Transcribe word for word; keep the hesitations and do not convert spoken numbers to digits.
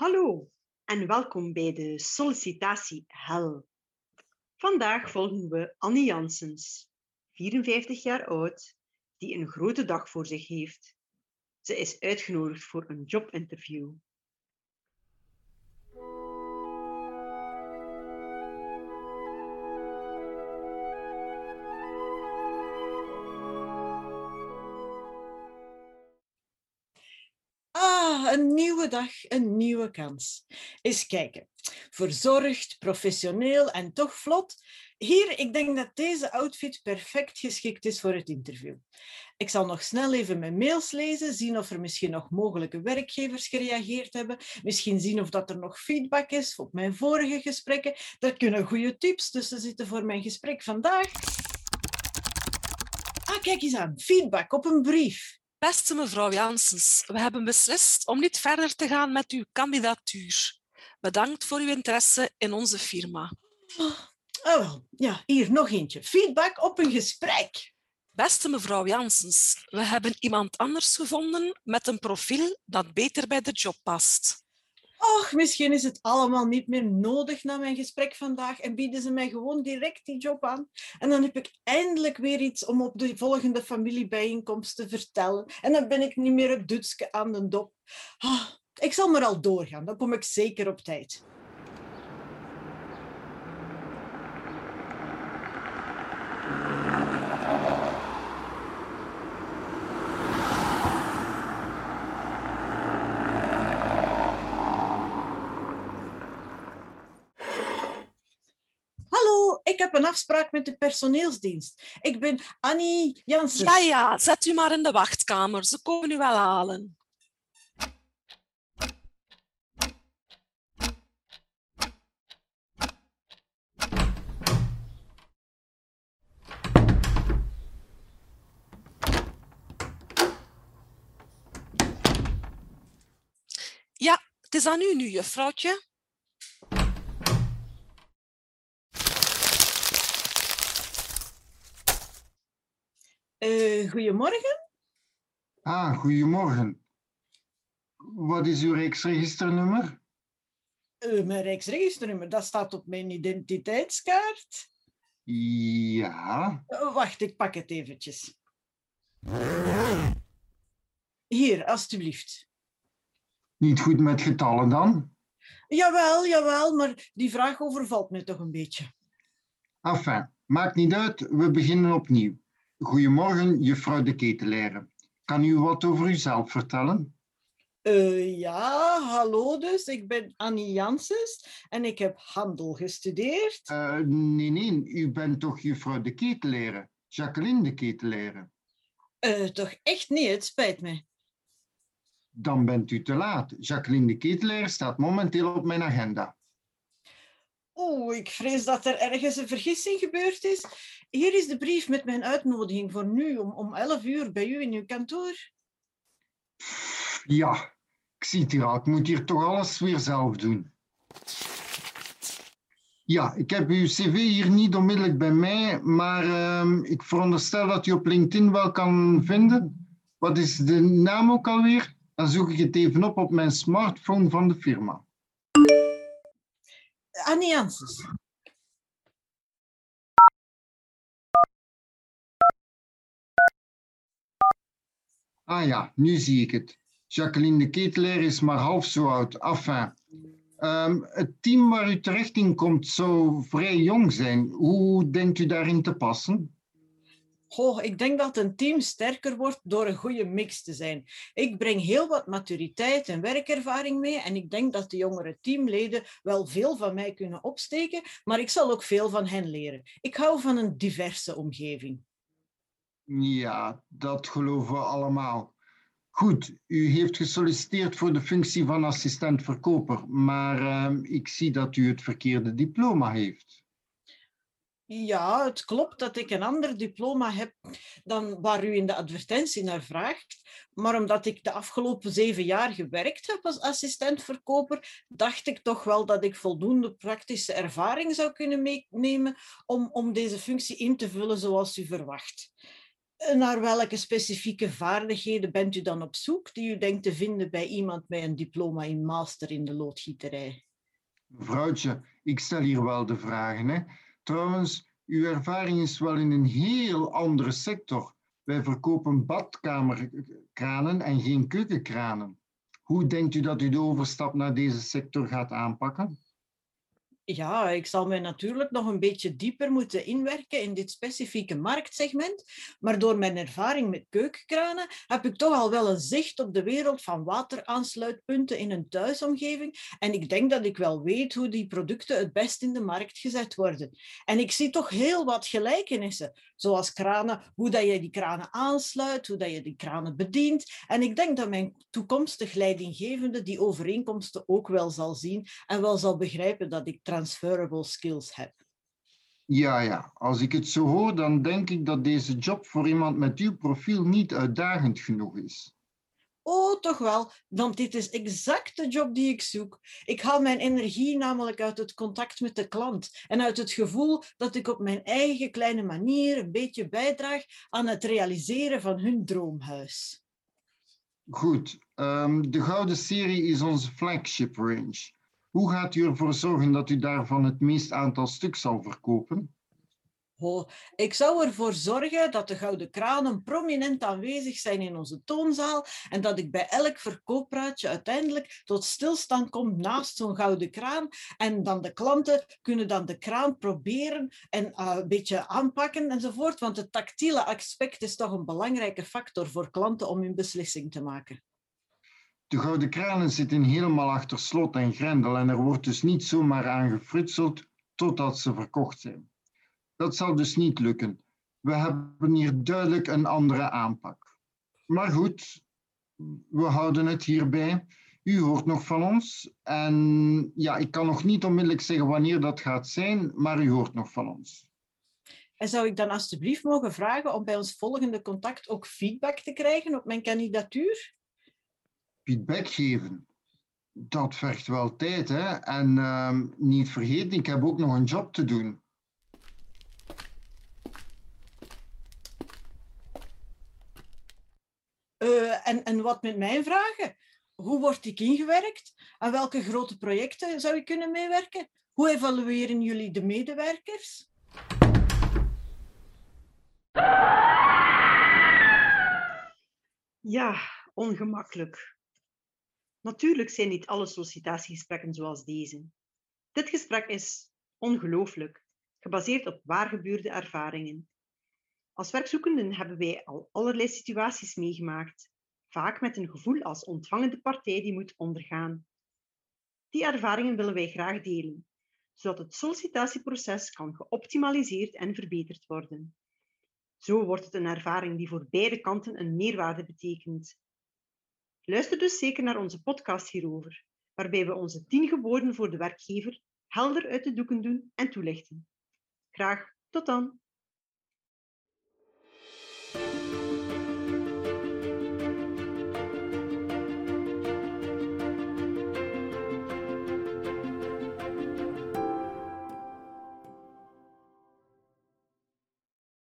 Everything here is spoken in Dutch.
Hallo en welkom bij de sollicitatie Hel. Vandaag volgen we Annie Janssens, vierenvijftig jaar oud, die een grote dag voor zich heeft. Ze is uitgenodigd voor een jobinterview. Ah, een nieuwe dag, een nieuwe kans. Eens kijken. Verzorgd, professioneel en toch vlot. Hier, ik denk dat deze outfit perfect geschikt is voor het interview. Ik zal nog snel even mijn mails lezen, zien of er misschien nog mogelijke werkgevers gereageerd hebben, misschien zien of dat er nog feedback is op mijn vorige gesprekken. Daar kunnen goede tips tussen zitten voor mijn gesprek vandaag. Ah, kijk eens aan. Feedback op een brief. Beste mevrouw Janssens, we hebben beslist om niet verder te gaan met uw kandidatuur. Bedankt voor uw interesse in onze firma. Oh, oh wel, ja, hier nog eentje. Feedback op een gesprek. Beste mevrouw Janssens, we hebben iemand anders gevonden met een profiel dat beter bij de job past. Och, misschien is het allemaal niet meer nodig na mijn gesprek vandaag en bieden ze mij gewoon direct die job aan. En dan heb ik eindelijk weer iets om op de volgende familiebijeenkomst te vertellen. En dan ben ik niet meer het dutske aan de dop. Oh, ik zal maar al doorgaan, dan kom ik zeker op tijd. Hallo, ik heb een afspraak met de personeelsdienst. Ik ben Annie Janssens. Ja, ja, zet u maar in de wachtkamer. Ze komen u wel halen. Ja, het is aan u nu, juffrouwtje. Uh, goedemorgen. Ah, goedemorgen. Wat is uw Rijksregisternummer? Uh, mijn Rijksregisternummer, dat staat op mijn identiteitskaart. Ja. Uh, wacht, ik pak het eventjes. Hier, alstublieft. Niet goed met getallen dan? Jawel, jawel, maar die vraag overvalt me toch een beetje. Enfin, maakt niet uit, we beginnen opnieuw. Goedemorgen, juffrouw de ketelaire. Kan u wat over uzelf vertellen? Uh, ja, hallo dus. Ik ben Annie Janssens en ik heb handel gestudeerd. Uh, nee, nee, u bent toch juffrouw de ketelaire? Jacqueline de ketelaire? Uh, toch echt niet, het spijt me. Dan bent u te laat. Jacqueline de ketelaire staat momenteel op mijn agenda. Oeh, ik vrees dat er ergens een vergissing gebeurd is. Hier is de brief met mijn uitnodiging voor nu om, om elf uur bij u in uw kantoor. Ja, ik zie het hier al. Ik moet hier toch alles weer zelf doen. Ja, ik heb uw cv hier niet onmiddellijk bij mij, maar uh, ik veronderstel dat u op LinkedIn wel kan vinden. Wat is de naam ook alweer? Dan zoek ik het even op op mijn smartphone van de firma. Annie Janssens. Ah ja, nu zie ik het. Jacqueline de ketelaire is maar half zo oud. Enfin, um, het team waar u terecht in komt zou vrij jong zijn. Hoe denkt u daarin te passen? Oh, ik denk dat een team sterker wordt door een goede mix te zijn. Ik breng heel wat maturiteit en werkervaring mee en ik denk dat de jongere teamleden wel veel van mij kunnen opsteken, maar ik zal ook veel van hen leren. Ik hou van een diverse omgeving. Ja, dat geloven we allemaal. Goed, u heeft gesolliciteerd voor de functie van assistent-verkoper, maar uh, ik zie dat u het verkeerde diploma heeft. Ja, het klopt dat ik een ander diploma heb dan waar u in de advertentie naar vraagt. Maar omdat ik de afgelopen zeven jaar gewerkt heb als assistent-verkoper, dacht ik toch wel dat ik voldoende praktische ervaring zou kunnen meenemen om, om deze functie in te vullen zoals u verwacht. Naar welke specifieke vaardigheden bent u dan op zoek die u denkt te vinden bij iemand met een diploma in master in de loodgieterij? Mevrouwtje, ik stel hier wel de vragen. Hè? Trouwens, uw ervaring is wel in een heel andere sector. Wij verkopen badkamerkranen en geen keukenkranen. Hoe denkt u dat u de overstap naar deze sector gaat aanpakken? Ja, ik zal mij natuurlijk nog een beetje dieper moeten inwerken in dit specifieke marktsegment, maar door mijn ervaring met keukenkranen heb ik toch al wel een zicht op de wereld van wateraansluitpunten in een thuisomgeving en ik denk dat ik wel weet hoe die producten het best in de markt gezet worden. En ik zie toch heel wat gelijkenissen, zoals kranen, hoe dat je die kranen aansluit, hoe dat je die kranen bedient. En ik denk dat mijn toekomstig leidinggevende die overeenkomsten ook wel zal zien en wel zal begrijpen dat ik transferable skills heb. Ja, ja. Als ik het zo hoor, dan denk ik dat deze job voor iemand met uw profiel niet uitdagend genoeg is. Oh, toch wel, want dit is exact de job die ik zoek. Ik haal mijn energie namelijk uit het contact met de klant en uit het gevoel dat ik op mijn eigen kleine manier een beetje bijdraag aan het realiseren van hun droomhuis. Goed, um, de Gouden Serie is onze flagship range. Hoe gaat u ervoor zorgen dat u daarvan het meest aantal stuk zal verkopen? Oh, ik zou ervoor zorgen dat de gouden kranen prominent aanwezig zijn in onze toonzaal en dat ik bij elk verkooppraatje uiteindelijk tot stilstand kom naast zo'n gouden kraan en dan de klanten kunnen dan de kraan proberen en uh, een beetje aanpakken enzovoort, want het tactiele aspect is toch een belangrijke factor voor klanten om hun beslissing te maken. De gouden kranen zitten helemaal achter slot en grendel en er wordt dus niet zomaar aan gefrutseld totdat ze verkocht zijn. Dat zal dus niet lukken. We hebben hier duidelijk een andere aanpak. Maar goed, we houden het hierbij. U hoort nog van ons. En ja, ik kan nog niet onmiddellijk zeggen wanneer dat gaat zijn, maar u hoort nog van ons. En zou ik dan alstublieft mogen vragen om bij ons volgende contact ook feedback te krijgen op mijn kandidatuur? Feedback geven, dat vergt wel tijd, hè? En uh, niet vergeten, ik heb ook nog een job te doen. Uh, en, en wat met mijn vragen? Hoe word ik ingewerkt? Aan welke grote projecten zou ik kunnen meewerken? Hoe evalueren jullie de medewerkers? Ja, ongemakkelijk. Natuurlijk zijn niet alle sollicitatiegesprekken zoals deze. Dit gesprek is ongelooflijk, gebaseerd op waargebeurde ervaringen. Als werkzoekenden hebben wij al allerlei situaties meegemaakt, vaak met een gevoel als ontvangende partij die moet ondergaan. Die ervaringen willen wij graag delen, zodat het sollicitatieproces kan geoptimaliseerd en verbeterd worden. Zo wordt het een ervaring die voor beide kanten een meerwaarde betekent. Luister dus zeker naar onze podcast hierover, waarbij we onze tien geboden voor de werkgever helder uit de doeken doen en toelichten. Graag tot dan!